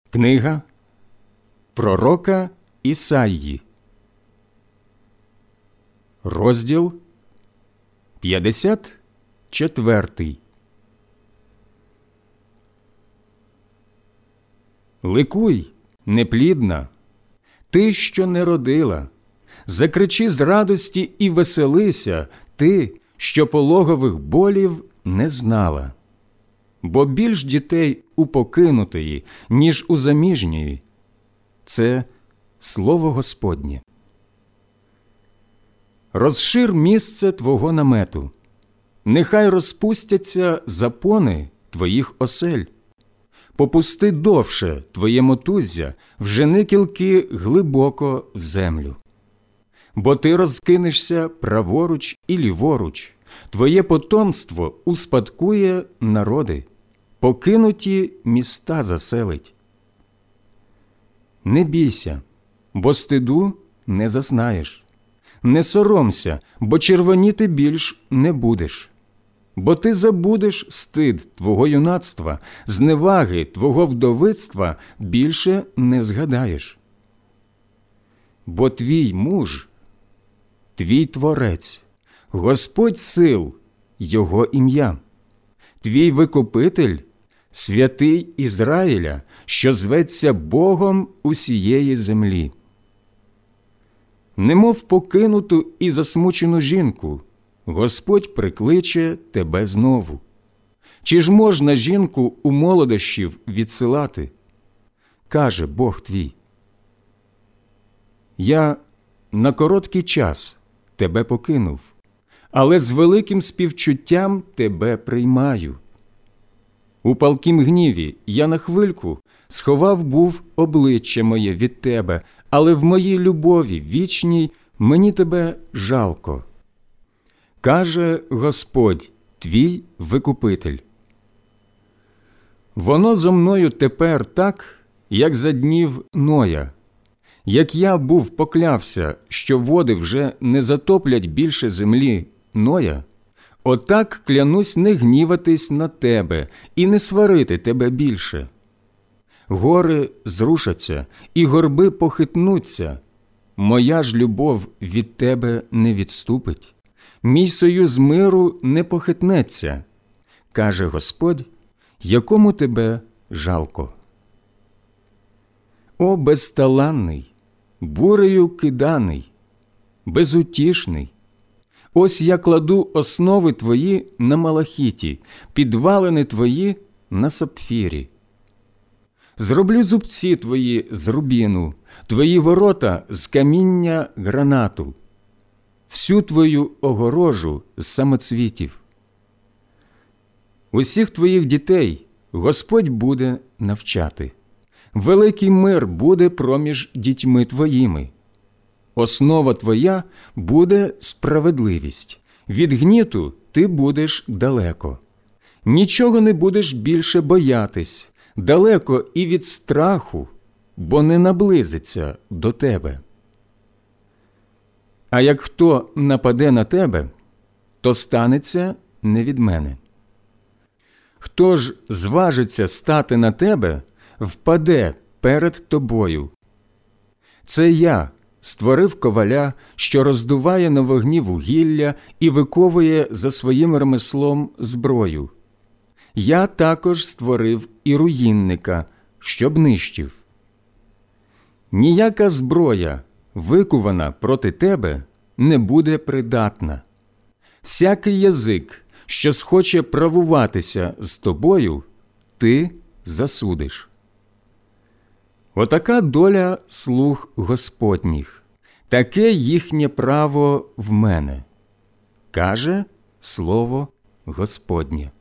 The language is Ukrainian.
Книга пророка Ісаї, розділ 54. Ликуй, неплідна, ти, що не родила, закричи з радості і веселися, ти, що пологових болів не знала. Бо більш дітей у покинутої, ніж у заміжньої. Це слово Господнє. Розшир місце твого намету, нехай розпустяться запони твоїх осель. Попусти довше твоє мотуззя, вжени кілки глибоко в землю. Бо ти розкинешся праворуч і ліворуч, твоє потомство успадкує народи, покинуті міста заселить. Не бійся, бо стиду не зазнаєш. Не соромся, бо червоніти більш не будеш. Бо ти забудеш стид твого юнацтва, зневаги твого вдовицтва більше не згадаєш. Бо твій муж, твій Творець, Господь сил, Його ім'я, твій Викупитель, святий Ізраїля, що зветься Богом усієї землі. Немов покинуту і засмучену жінку, Господь прикличе тебе знову. Чи ж можна жінку у молодощів відсилати? Каже Бог твій. Я на короткий час тебе покинув, але з великим співчуттям тебе приймаю. У палкім гніві я на хвильку сховав був обличчя моє від тебе, але в моїй любові вічній мені тебе жалко. Каже Господь, твій Викупитель. Воно зо мною тепер так, як за днів Ноя. Як я був поклявся, що води вже не затоплять більше землі Ноя, отак клянусь не гніватись на тебе і не сварити тебе більше. Гори зрушаться, і горби похитнуться. Моя ж любов від тебе не відступить. Мій союз миру не похитнеться, каже Господь, якому тебе жалко. О, безталанний, бурею киданий, безутішний! Ось я кладу основи твої на малахіті, підвалини твої на сапфірі. Зроблю зубці твої з рубіну, твої ворота з каміння гранату, всю твою огорожу з самоцвітів. Усіх твоїх дітей Господь буде навчати. Великий мир буде проміж дітьми твоїми. Основа твоя буде справедливість. Від гніту ти будеш далеко. Нічого не будеш більше боятись, далеко і від страху, бо не наблизиться до тебе. А як хто нападе на тебе, то станеться не від мене. Хто ж зважиться стати на тебе, впаде перед тобою. Це я створив коваля, що роздуває на вогні вугілля і виковує за своїм ремеслом зброю. Я також створив і руїнника, щоб нищив. Ніяка зброя, викувана проти тебе, не буде придатна. Всякий язик, що схоче правуватися з тобою, ти засудиш. Отака доля слуг Господніх, таке їхнє право в мене, каже слово Господнє.